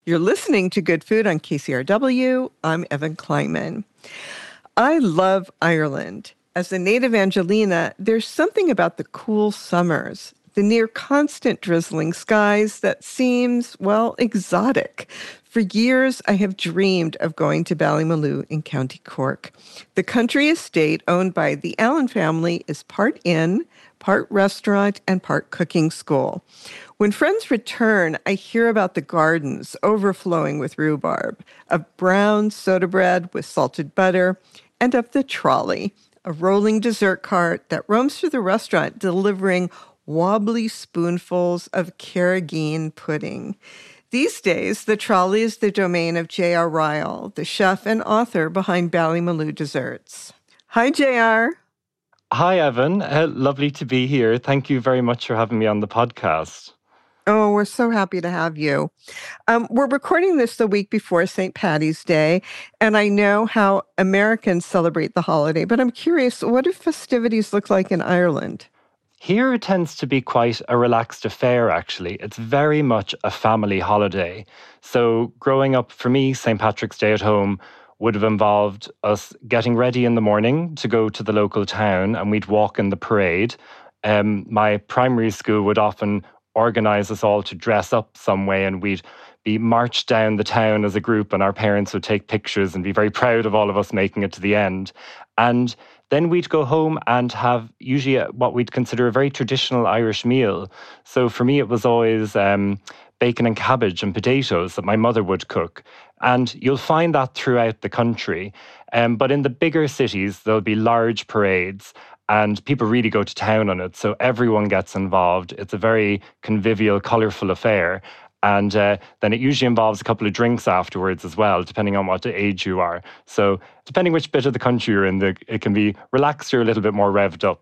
You're listening to Good Food on KCRW. I'm Evan Kleinman. I love Ireland. As a native Angelina, there's something about the cool summers, the near constant drizzling skies that seems, well, exotic. For years, I have dreamed of going to Ballymaloe in County Cork. The country estate owned by the Allen family is part inn, part restaurant, and part cooking school. When friends return, I hear about the gardens overflowing with rhubarb, of brown soda bread with salted butter, and of the trolley, a rolling dessert cart that roams through the restaurant delivering wobbly spoonfuls of Carrageen pudding. These days, the trolley is the domain of J.R. Ryle, the chef and author behind Ballymaloe Desserts. Hi, J.R. Hi, Evan. Lovely to be here. Thank you very much for having me on the podcast. Oh, we're so happy to have you. We're recording this the week before St. Paddy's Day, and I know how Americans celebrate the holiday, but I'm curious, what do festivities look like in Ireland? Here it tends to be quite a relaxed affair, actually. It's very much a family holiday. So growing up, for me, St. Patrick's Day at home would have involved us getting ready in the morning to go to the local town, and we'd walk in the parade. My primary school would often organise us all to dress up some way, and we'd be marched down the town as a group, and our parents would take pictures and be very proud of all of us making it to the end. And then we'd go home and have usually what we'd consider a very traditional Irish meal. So for me, it was always bacon and cabbage and potatoes that my mother would cook. And you'll find that throughout the country. But in the bigger cities, there'll be large parades and people really go to town on it. So everyone gets involved. It's a very convivial, colourful affair. And then it usually involves a couple of drinks afterwards as well, depending on what age you are. So depending which bit of the country you're in, it can be relaxed or a little bit more revved up.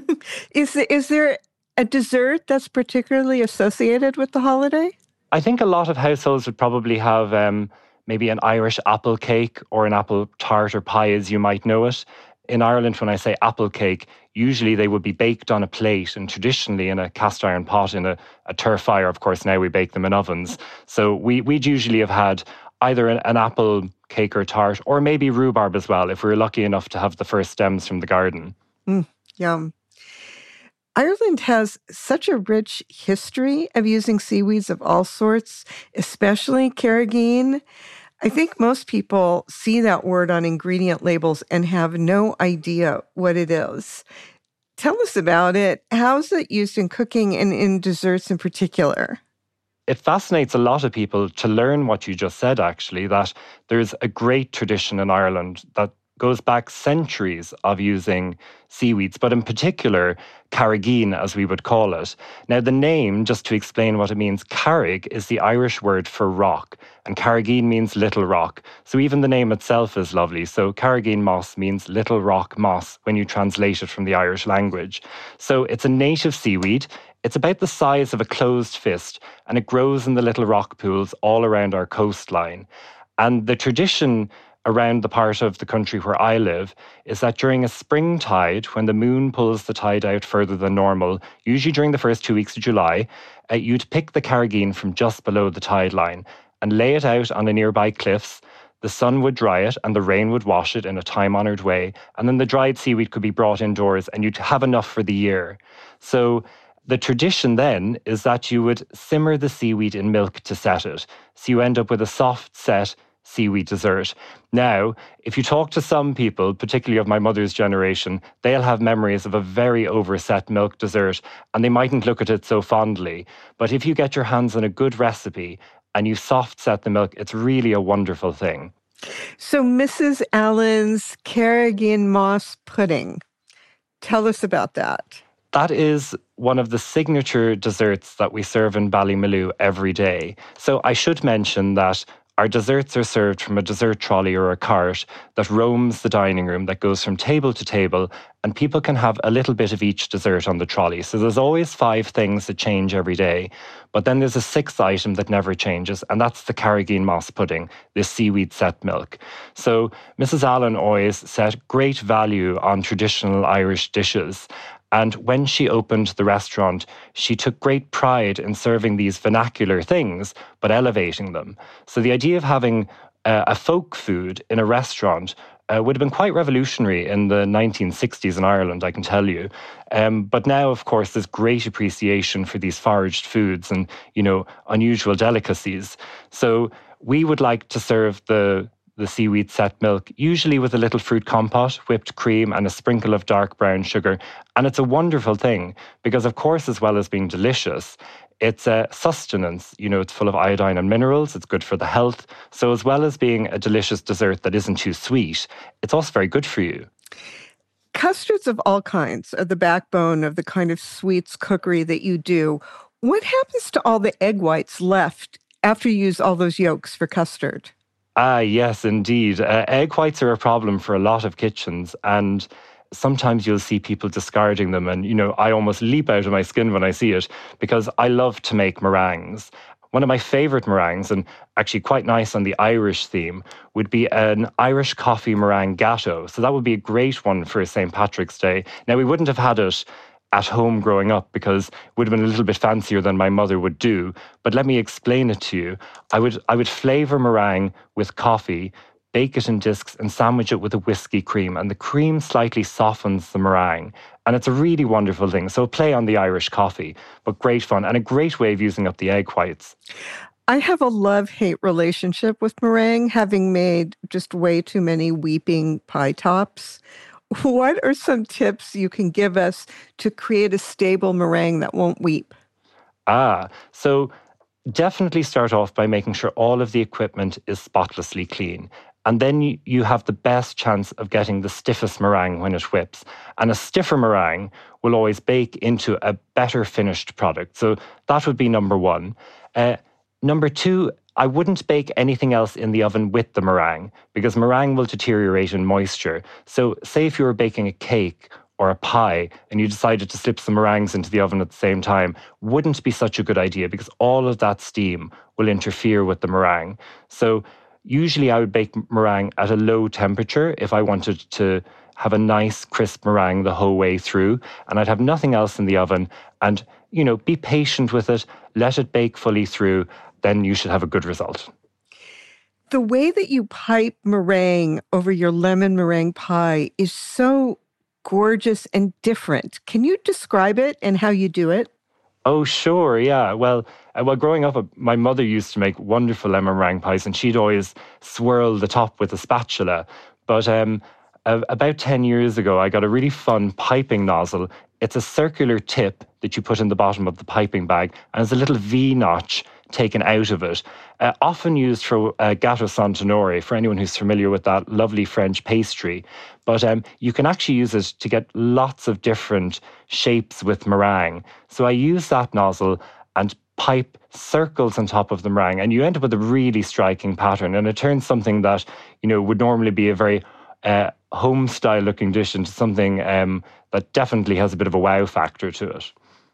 Is there a dessert that's particularly associated with the holiday? I think a lot of households would probably have maybe an Irish apple cake or an apple tart or pie, as you might know it. In Ireland, when I say apple cake, usually they would be baked on a plate and traditionally in a cast iron pot in a turf fire. Of course, now we bake them in ovens. So we'd usually have had either an apple cake or tart, or maybe rhubarb as well, if we were lucky enough to have the first stems from the garden. Yum. Ireland has such a rich history of using seaweeds of all sorts, especially Carrageen. I think most people see that word on ingredient labels and have no idea what it is. Tell us about it. How is it used in cooking and in desserts in particular? It fascinates a lot of people to learn what you just said, actually, that there's a great tradition in Ireland that goes back centuries of using seaweeds, but in particular, Carrageen, as we would call it. Now, the name, just to explain what it means, Carrig is the Irish word for rock, and Carrageen means little rock. So even the name itself is lovely. So Carrageen moss means little rock moss when you translate it from the Irish language. So it's a native seaweed. It's about the size of a closed fist, and it grows in the little rock pools all around our coastline. And the tradition around the part of the country where I live is that during a spring tide, when the moon pulls the tide out further than normal, usually during the first 2 weeks of July, you'd pick the Carrageen from just below the tide line and lay it out on the nearby cliffs. The sun would dry it and the rain would wash it in a time-honoured way. And then the dried seaweed could be brought indoors and you'd have enough for the year. So the tradition then is that you would simmer the seaweed in milk to set it. So you end up with a soft set seaweed dessert. Now, if you talk to some people, particularly of my mother's generation, they'll have memories of a very overset milk dessert and they mightn't look at it so fondly. But if you get your hands on a good recipe and you soft set the milk, it's really a wonderful thing. So Mrs. Allen's Carrageen moss pudding. Tell us about that. That is one of the signature desserts that we serve in Ballymaloe every day. So I should mention that our desserts are served from a dessert trolley or a cart that roams the dining room, that goes from table to table, and people can have a little bit of each dessert on the trolley. So there's always 5 things that change every day. But then there's a 6th item that never changes, and that's the Carrageen moss pudding, this seaweed set milk. So Mrs. Allen always set great value on traditional Irish dishes. And when she opened the restaurant, she took great pride in serving these vernacular things, but elevating them. So the idea of having a folk food in a restaurant would have been quite revolutionary in the 1960s in Ireland, I can tell you. But now, of course, there's great appreciation for these foraged foods and, unusual delicacies. So we would like to serve the seaweed set milk, usually with a little fruit compote, whipped cream, and a sprinkle of dark brown sugar. And it's a wonderful thing because, of course, as well as being delicious, it's a sustenance. It's full of iodine and minerals. It's good for the health. So as well as being a delicious dessert that isn't too sweet, it's also very good for you. Custards of all kinds are the backbone of the kind of sweets cookery that you do. What happens to all the egg whites left after you use all those yolks for custard? Ah, yes, indeed. Egg whites are a problem for a lot of kitchens, and sometimes you'll see people discarding them. And, I almost leap out of my skin when I see it because I love to make meringues. One of my favourite meringues, and actually quite nice on the Irish theme, would be an Irish coffee meringue gatto. So that would be a great one for St. Patrick's Day. Now, we wouldn't have had it at home growing up because it would have been a little bit fancier than my mother would do. But let me explain it to you. I would flavour meringue with coffee, bake it in discs and sandwich it with a whiskey cream. And the cream slightly softens the meringue. And it's a really wonderful thing. So play on the Irish coffee, but great fun and a great way of using up the egg whites. I have a love-hate relationship with meringue, having made just way too many weeping pie tops. What are some tips you can give us to create a stable meringue that won't weep? So definitely start off by making sure all of the equipment is spotlessly clean. And then you have the best chance of getting the stiffest meringue when it whips. And a stiffer meringue will always bake into a better finished product. So that would be number one. Number two, I wouldn't bake anything else in the oven with the meringue because meringue will deteriorate in moisture. So say if you were baking a cake or a pie and you decided to slip some meringues into the oven at the same time, wouldn't be such a good idea because all of that steam will interfere with the meringue. So usually I would bake meringue at a low temperature if I wanted to have a nice crisp meringue the whole way through, and I'd have nothing else in the oven and, be patient with it, let it bake fully through, then you should have a good result. The way that you pipe meringue over your lemon meringue pie is so gorgeous and different. Can you describe it and how you do it? Oh, sure, yeah. Well, growing up, my mother used to make wonderful lemon meringue pies, and she'd always swirl the top with a spatula. But about 10 years ago, I got a really fun piping nozzle. It's a circular tip that you put in the bottom of the piping bag, and there's a little V notch taken out of it, often used for gâteau Saint-Honoré, for anyone who's familiar with that lovely French pastry. But you can actually use it to get lots of different shapes with meringue. So I use that nozzle and pipe circles on top of the meringue, and you end up with a really striking pattern, and it turns something that, would normally be a very home-style looking dish into something that definitely has a bit of a wow factor to it.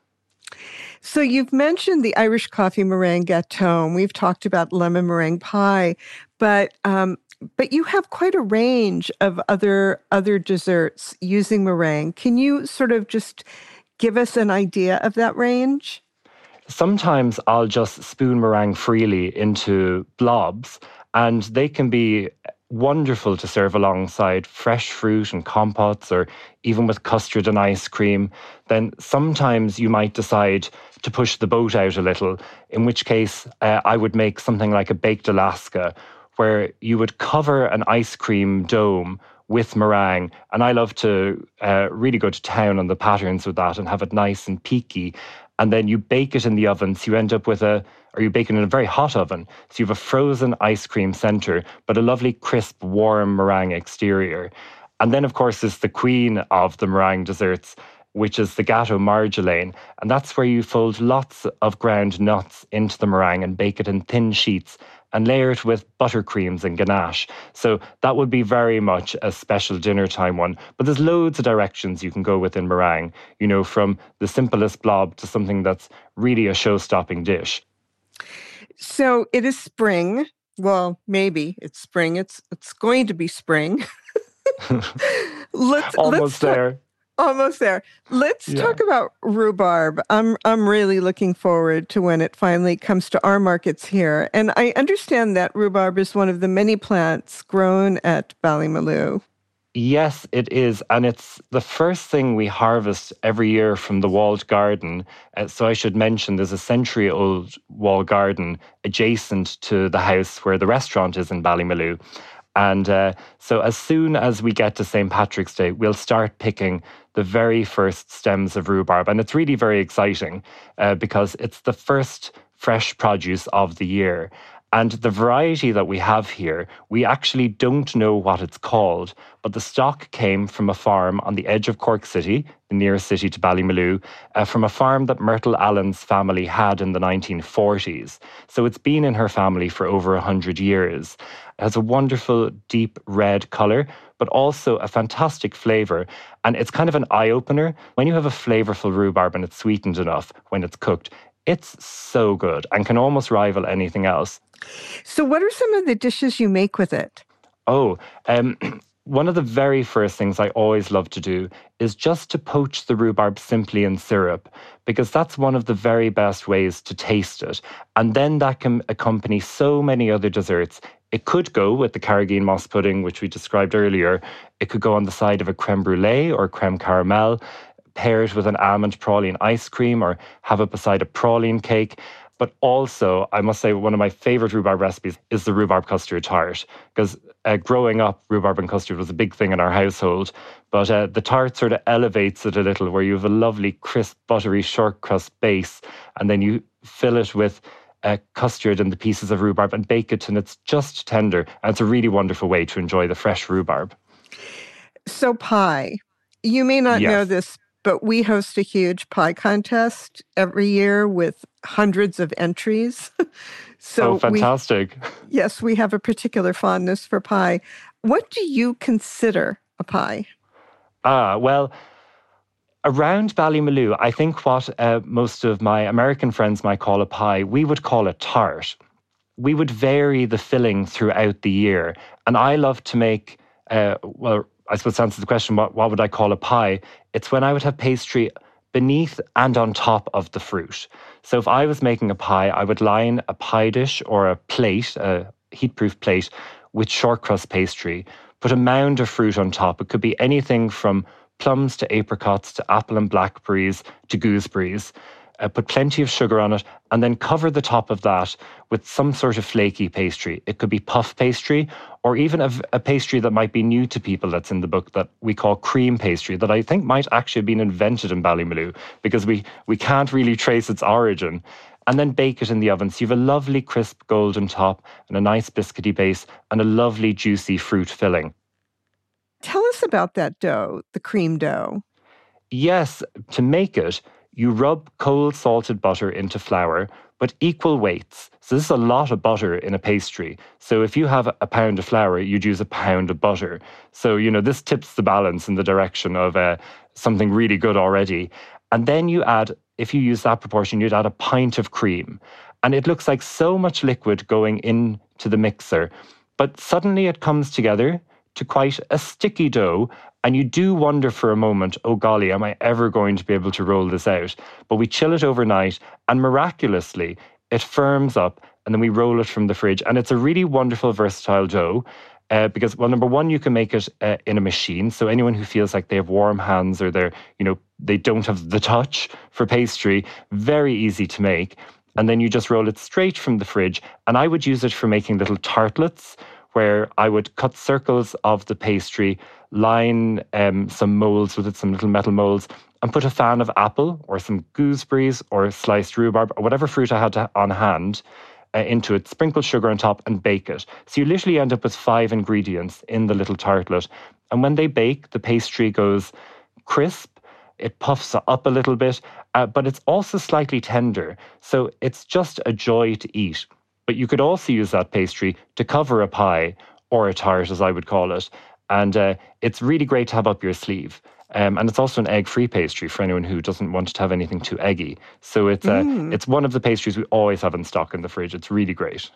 So you've mentioned the Irish coffee meringue gâteau, and we've talked about lemon meringue pie, but you have quite a range of other desserts using meringue. Can you sort of just give us an idea of that range? Sometimes I'll just spoon meringue freely into blobs, and they can be wonderful to serve alongside fresh fruit and compotes or even with custard and ice cream. Then sometimes you might decide to push the boat out a little, in which case I would make something like a baked Alaska where you would cover an ice cream dome with meringue. And I love to really go to town on the patterns with that and have it nice and peaky. And then you bake it in the oven, so you end up with you bake it in a very hot oven. So you have a frozen ice cream center, but a lovely, crisp, warm meringue exterior. And then, of course, there's the queen of the meringue desserts, which is the Gâteau Marjolaine. And that's where you fold lots of ground nuts into the meringue and bake it in thin sheets and layer it with buttercreams and ganache. So that would be very much a special dinner time one. But there's loads of directions you can go with in meringue, from the simplest blob to something that's really a show-stopping dish. So it is spring. Well, maybe it's spring. It's going to be spring. Almost there. Almost there. Let's Yeah. talk about rhubarb. I'm really looking forward to when it finally comes to our markets here. And I understand that rhubarb is one of the many plants grown at Ballymaloe. Yes, it is. And it's the first thing we harvest every year from the walled garden. So I should mention there's a century-old walled garden adjacent to the house where the restaurant is in Ballymaloe. And so as soon as we get to St. Patrick's Day, we'll start picking the very first stems of rhubarb. And it's really very exciting because it's the first fresh produce of the year. And the variety that we have here, we actually don't know what it's called, but the stock came from a farm on the edge of Cork City, the nearest city to Ballymaloe, from a farm that Myrtle Allen's family had in the 1940s. So it's been in her family for over 100 years. It has a wonderful deep red colour, but also a fantastic flavour. And it's kind of an eye-opener. When you have a flavourful rhubarb and it's sweetened enough when it's cooked, it's so good and can almost rival anything else. So, what are some of the dishes you make with it? Oh, one of the very first things I always love to do is just to poach the rhubarb simply in syrup, because that's one of the very best ways to taste it. And then that can accompany so many other desserts. It could go with the Carrageen moss pudding, which we described earlier. It could go on the side of a creme brulee or creme caramel, pair it with an almond praline ice cream, or have it beside a praline cake. But also, I must say, one of my favourite rhubarb recipes is the rhubarb custard tart, because growing up, rhubarb and custard was a big thing in our household. But the tart sort of elevates it a little, where you have a lovely, crisp, buttery, short crust base, and then you fill it with custard and the pieces of rhubarb and bake it, and it's just tender. And it's a really wonderful way to enjoy the fresh rhubarb. So, pie. You may not know Yes. this, but we host a huge pie contest every year with hundreds of entries. Oh, So fantastic. yes, we have a particular fondness for pie. What do you consider a pie? Well, around Ballymaloe, I think what most of my American friends might call a pie, we would call a tart. We would vary the filling throughout the year. And I love to make, well, I suppose to answer the question, what would I call a pie? It's when I would have pastry beneath and on top of the fruit. So if I was making a pie, I would line a pie dish or a plate, a heat-proof plate, with short crust pastry, put a mound of fruit on top. It could be anything from plums to apricots to apple and blackberries to gooseberries. Put plenty of sugar on it, and then cover the top of that with some sort of flaky pastry. It could be puff pastry, or even a pastry that might be new to people that's in the book that we call cream pastry, that I think might actually have been invented in Ballymaloe, because we can't really trace its origin. And then bake it in the oven. So you have a lovely crisp golden top and a nice biscuity base and a lovely juicy fruit filling. Tell us about that dough, the cream dough. Yes, to make it, you rub cold salted butter into flour, but equal weights. So this is a lot of butter in a pastry. So if you have a pound of flour, you'd use a pound of butter. So, this tips the balance in the direction of something really good already. And then you add, if you use that proportion, you'd add a pint of cream. And it looks like so much liquid going into the mixer. But suddenly it comes together to quite a sticky dough. And you do wonder for a moment, oh golly, am I ever going to be able to roll this out? But we chill it overnight, and miraculously, it firms up, and then we roll it from the fridge. And it's a really wonderful, versatile dough. Because, well, number one, you can make it in a machine. So anyone who feels like they have warm hands or they don't have the touch for pastry, very easy to make. And then you just roll it straight from the fridge. And I would use it for making little tartlets, where I would cut circles of the pastry, line some molds with it, some little metal molds, and put a fan of apple or some gooseberries or sliced rhubarb or whatever fruit I had on hand into it, sprinkle sugar on top and bake it. So you literally end up with 5 ingredients in the little tartlet. And when they bake, the pastry goes crisp, it puffs up a little bit, but it's also slightly tender. So it's just a joy to eat. But you could also use that pastry to cover a pie or a tart, as I would call it. And it's really great to have up your sleeve. And it's also an egg-free pastry for anyone who doesn't want to have anything too eggy. So it's one of the pastries we always have in stock in the fridge. It's really great.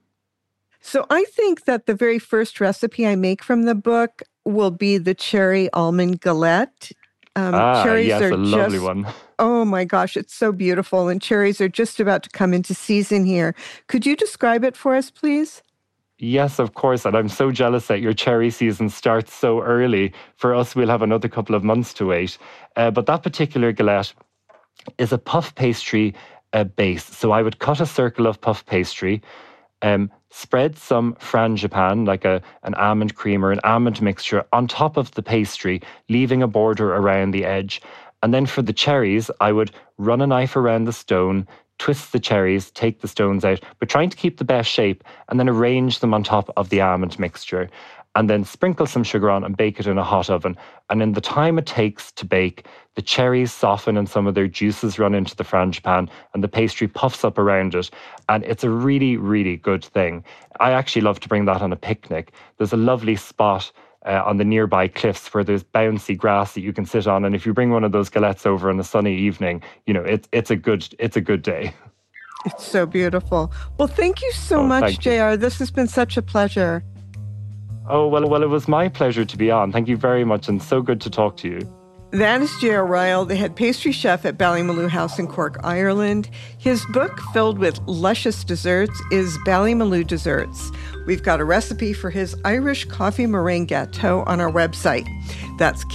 So I think that the very first recipe I make from the book will be the cherry almond galette. Cherries yes, are a lovely just, one. oh my gosh, it's so beautiful. And cherries are just about to come into season here. Could you describe it for us, please? Yes, of course. And I'm so jealous that your cherry season starts so early. For us, we'll have another couple of months to wait. But that particular galette is a puff pastry base. So I would cut a circle of puff pastry, spread some frangipane, like an almond cream or an almond mixture, on top of the pastry, leaving a border around the edge. And then for the cherries, I would run a knife around the stone, twist the cherries, take the stones out, but trying to keep the best shape, and then arrange them on top of the almond mixture. And then sprinkle some sugar on and bake it in a hot oven. And in the time it takes to bake, the cherries soften and some of their juices run into the frangipan and the pastry puffs up around it. And it's a really, really good thing. I actually love to bring that on a picnic. There's a lovely spot on the nearby cliffs where there's bouncy grass that you can sit on. And if you bring one of those galettes over on a sunny evening, it's a good day. It's so beautiful. Well, thank you so much, JR. This has been such a pleasure. Oh, well, it was my pleasure to be on. Thank you very much, and so good to talk to you. That is J.R. Ryle, the head pastry chef at Ballymaloe House in Cork, Ireland. His book, filled with luscious desserts, is Ballymaloe Desserts. We've got a recipe for his Irish coffee meringue gâteau on our website. That's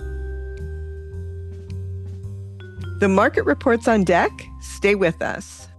kcrw.com/goodfood. The market report's on deck. Stay with us.